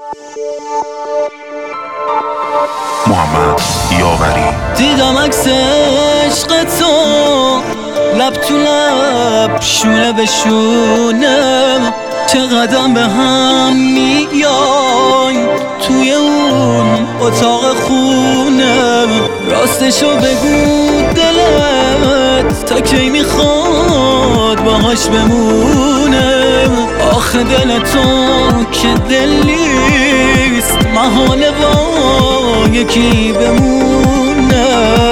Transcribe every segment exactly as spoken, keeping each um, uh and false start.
محمد یاوری. دیدم عکس عشق تو لب تو لب، شونه به شونه، چه قدم به هم میایم توی اون اتاق خونه. راستشو بگو دلت تا کی میخواد باهاش بمونه. آخه دل تو که دل نیست، محاله با یکی بمونه.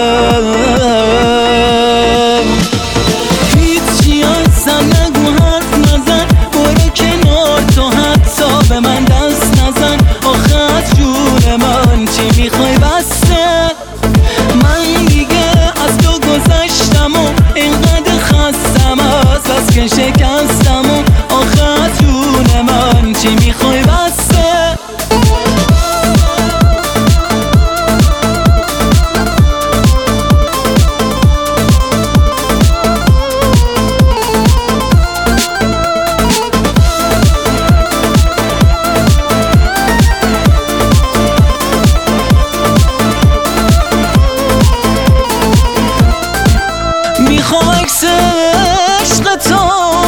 هیچی ازم نگو، حرف نزن، برو کنار تو، حتی به من دست نزن. آخه از جون من چی میخوای بسته؟ من دیگه از تو گذشتم و اینقدر خستم از بس که شکستم و آخه از جون من چی میخوای بسته؟ میخوام عکس عشق تو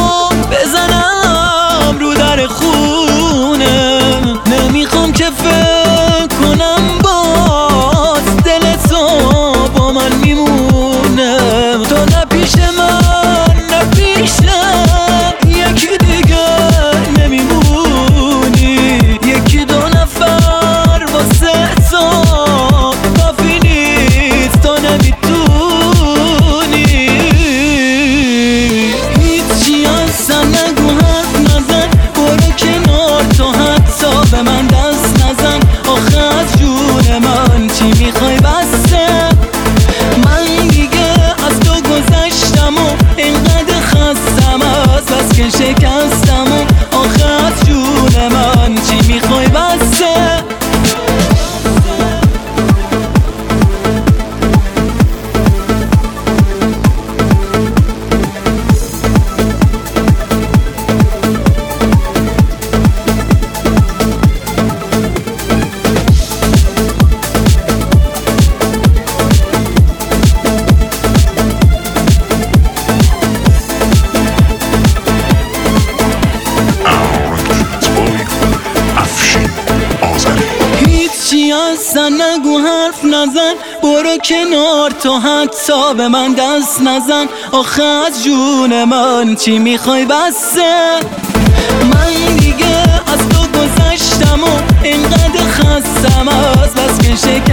بزنم رو در خونه. نمیخوام که فکر کنم باز دل تو با من میمونه. تو نه پیش من نه پیشم، یکی دیگه نمیمونی. یکی دو نفر واسه تو کافی نیست، تو نمیتونی. به من دست نزن، آخه از جون من چی میخوای بسته؟ من دیگه از تو گذشتم و اینقدر خستم از بس که شکستم و آخه از جون من چی میخوای بسته؟ اصلا نگو، حرف نزن، برو کنار تو، حتی به من دست نزن. آخه از جون من چی میخوای بسته؟ من دیگه از تو گذشتم و اینقدر خستم از بس که شکستم.